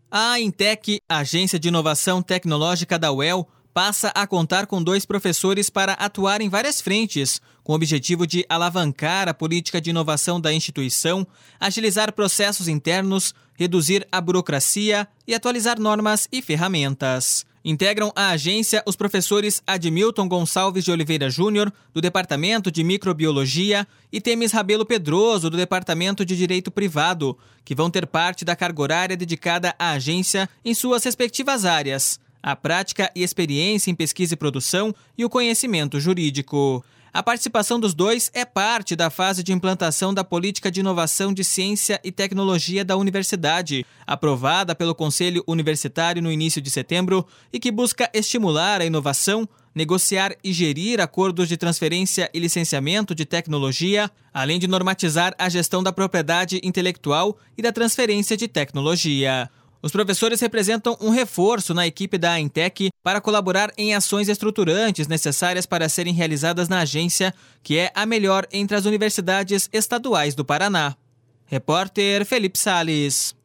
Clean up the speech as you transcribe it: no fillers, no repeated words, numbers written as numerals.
A Intec, Agência de Inovação Tecnológica da UEL, passa a contar com 2 professores para atuar em várias frentes, com o objetivo de alavancar a política de inovação da instituição, agilizar processos internos, reduzir a burocracia e atualizar normas e ferramentas. Integram a agência os professores Admilton Gonçalves de Oliveira Júnior, do Departamento de Microbiologia, e Temis Rabelo Pedroso, do Departamento de Direito Privado, que vão ter parte da carga horária dedicada à agência em suas respectivas áreas: a prática e experiência em pesquisa e produção e o conhecimento jurídico. A participação dos 2 é parte da fase de implantação da Política de Inovação de Ciência e Tecnologia da Universidade, aprovada pelo Conselho Universitário no início de setembro e que busca estimular a inovação, negociar e gerir acordos de transferência e licenciamento de tecnologia, além de normatizar a gestão da propriedade intelectual e da transferência de tecnologia. Os professores representam um reforço na equipe da Intec para colaborar em ações estruturantes necessárias para serem realizadas na agência, que é a melhor entre as universidades estaduais do Paraná. Repórter Felipe Sales.